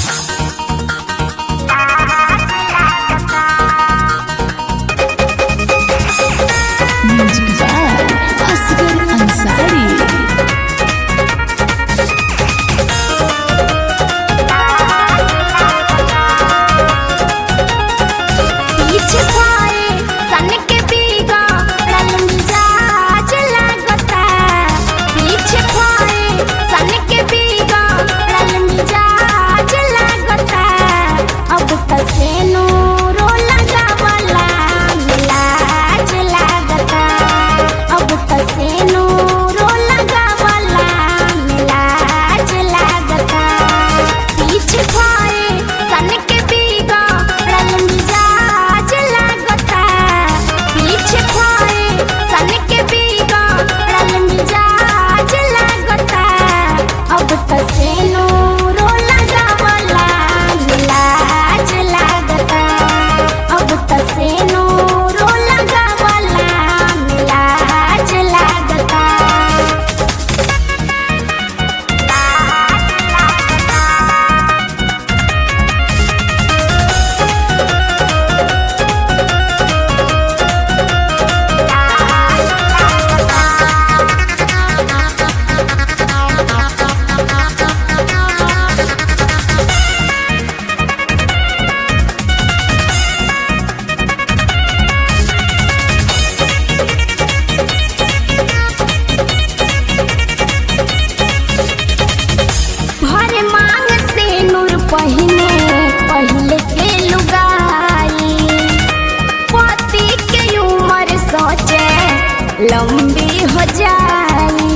लंबी हो जाई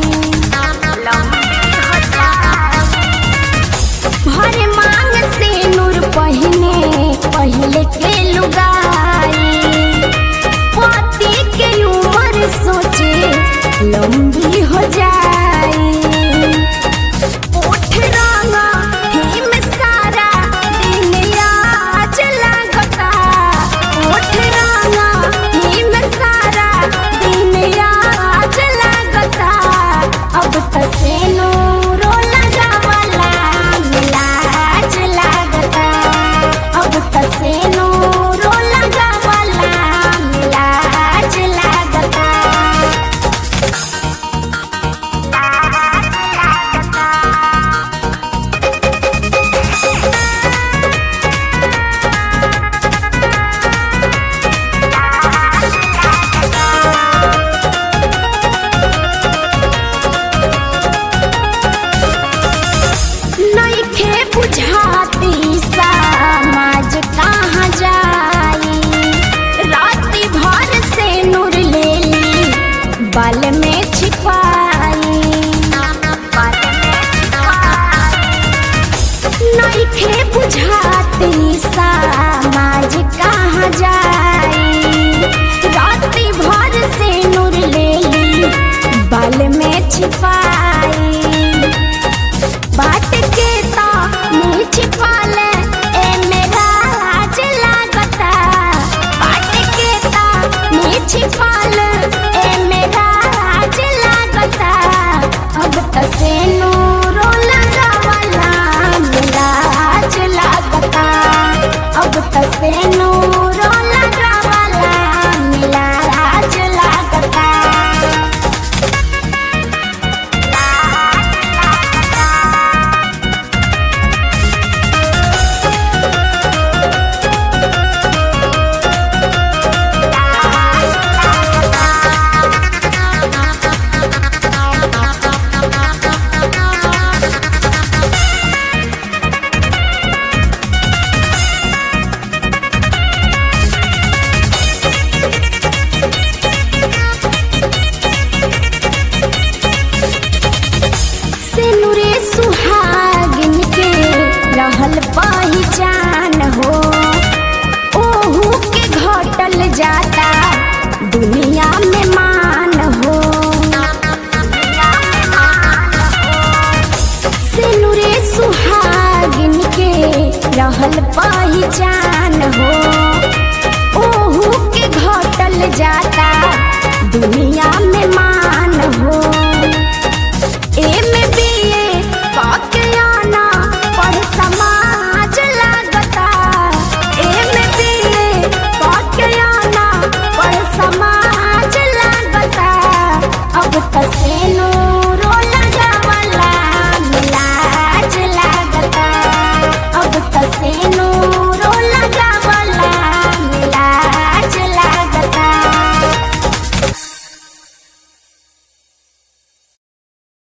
भर मांग से नूर पहिने पहले के लुगाई पति के उम्र सोचे लंबी हो जाई उठ रंगा हिम सारा दिन आज लागता उठ रंगा हिम सारा दिन आज लागता अब तसे नूरो लगावला मिलाज लागता अब तसे नूरो लगावला मिलाज लागता नइखे बुझाती समाज कहाँ जाई राती भर से नूर लेली बाल में छिपाई नइखे बुझाती समाज कहाँ जाई राती भर से नूर लेली बाल में छिपाई बाट के ता नीच पाले ए मेरा आज लागता बाट के ता नीच पाले ए मेरा आज लागता अब तसे नूरो लगावला मिलाज लागता अब तसे नूरो लगावला मिलाज लागता सिनुरे सुहागिन के रहल पहचान हो ओहू के घटल जाता दुनिया में मान हो सिनुरे सुहागिन के रहल पहचान हो ओहू के घटल जाता दुनिया